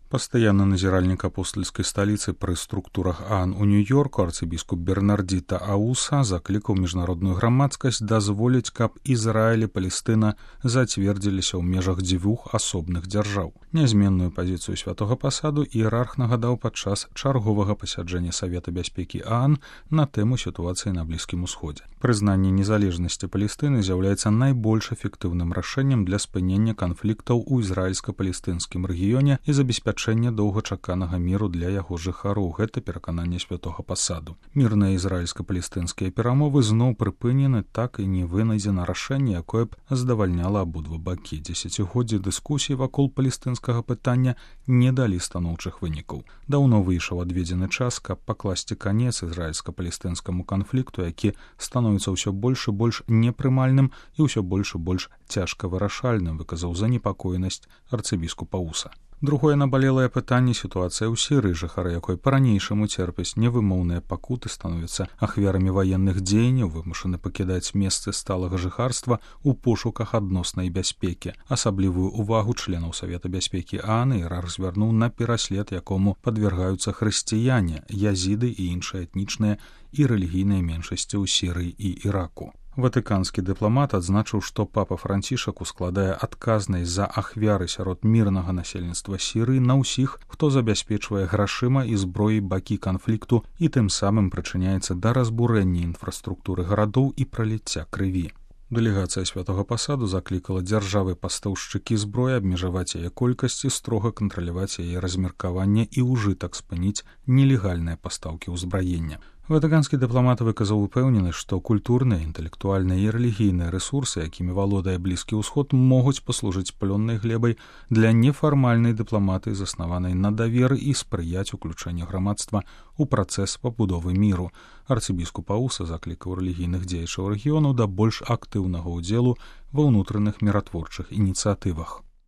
Пастаянны назіральнік апостальскай сталіцы пры структурах ААН у Нью-Йорку арцыбіскуп Бернардзіта Ауса заклікаў міжнародную грамадскасць дазволіць, каб Ізраіль і Палестына зацвердзіліся ў межах дзвюх асобных дзяржаў. Нязменную пазіцыю святога пасаду іерарх нагадаў падчас чарговага пасяджэння Савета бяспекі ААН на тэму сітуацыі на Блізкім Усходзе. Прызнанне незалежнасці Палестыны з'яўляецца найбольш эфектыўным рашэннем для спынення канфліктаў у ізраільска-палестынскім рэгіёне і забеспячэння доўгачаканага міру для яго жыхароў. Гэта перакананне святога пасаду. Мірныя ізраільска-палестынскія перамовы зноў прыпынены, так і не вынайдзена рашэнне, якое б задавальняла абодва бакі. Дзесяцігоддзі дыскусій вакол палестынскага пытання не далі станоўчых вынікаў. Даўно выйшаў адведзены час, каб пакласці канец ізраільска-палестынскаму канфлікту, які становіцца ўсё больш і больш непрымальным і ўсё больш і больш цяжка вырашальным, выказаў занепакоенасць арцыбіскупа Ауса. Другое набалелае пытанне — сітуацыя ў Сірыі, жыхары якой па-ранейшаму церпяць невымоўныя пакуты, становяцца ахвярамі ваенных дзеянняў, вымушаны пакідаць месцы сталага жыхарства ў пошуках адноснай бяспекі. Асаблівую ўвагу членаў Савета бяспекі ААН іерарх звярнуў на пераслед, якому падвяргаюцца хрысціяне, язіды і іншыя этнічныя і рэлігійныя меншасці ў Сірыі і Іраку. Ватыканскі дыпламат адзначыў, што папа Францішак ускладае адказнасць за ахвяры сярод мірнага насельніцтва Сірыі на ўсіх, хто забяспечвае грашыма і зброяй бакі канфлікту і тым самым прычыняецца да разбурэння інфраструктуры гарадоў і праліцця крыві. Дэлегацыя святога пасаду заклікала дзяржавы-пастаўшчыкі зброі абмежаваць яе колькасць і строга кантраляваць яе размеркаванне і ўжытак, спыніць нелегальныя пастаўкі ўзбраення. Ватыканскі дыпламат выказаў упэўненасць, што культурныя, інтэлектуальныя і рэлігійныя рэсурсы, якімі валодае Блізкі ўсход, могуць паслужыць плённай глебай для нефармальнай дыпламатыі, заснаванай на даверы, і спрыяць уключэнню грамадства ў працэс пабудовы міру. Арцыбіскуп Ауса заклікаў рэлігійных дзеячаў рэгіёну да больш актыўнага ўдзелу ва ўнутраных міратворчых ініцыятывах.